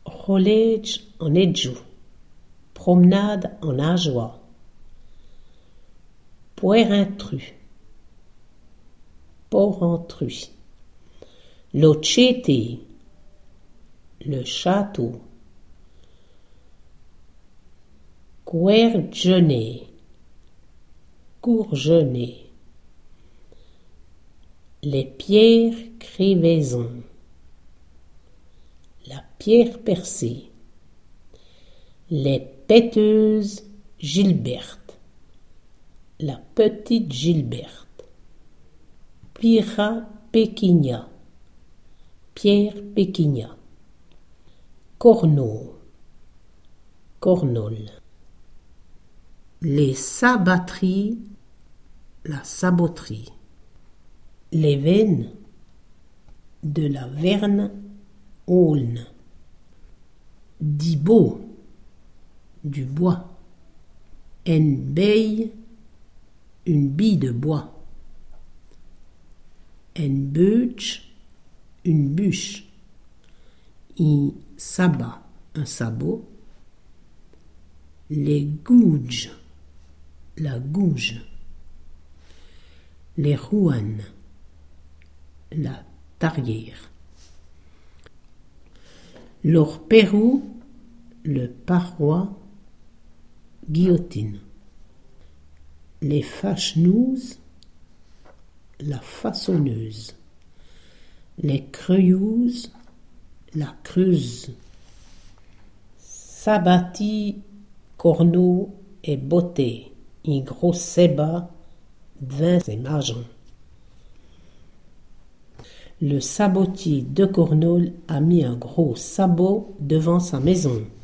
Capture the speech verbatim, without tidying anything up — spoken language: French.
Rollege en edjou, promenade en nageois. Poirintru, porrentru. Locete, le château. Courgenet, courgenet. Les pierres crevaisons. La pierre percée. Les péteuses Gilberte. La petite Gilberte. Pira Péquignat. Pierre Péquignat. Corneau. Cornol. Les sabatteries. La saboterie. Les veines. De la Verne. Aulne. Dibot, du bois. Une beille, une bille de bois. Une bûche, une bûche. Un sabbat, un sabot. Les gouges, la gouge. Les rouanes, la tarière. Leur Pérou, le paroi, guillotine. Les fâchenouses, la façonneuse. Les creuilleuses, la creuse. Sabati, corneau et beauté, un gros sébat, vin et margent. Le sabotier de Cornol a mis un gros sabot devant sa maison.